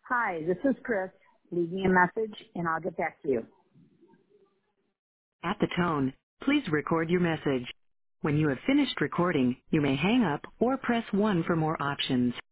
Hi, this is Chris. Leave me a message and I'll get back to you. At the tone, please record your message. When you have finished recording, you may hang up or press 1 for more options.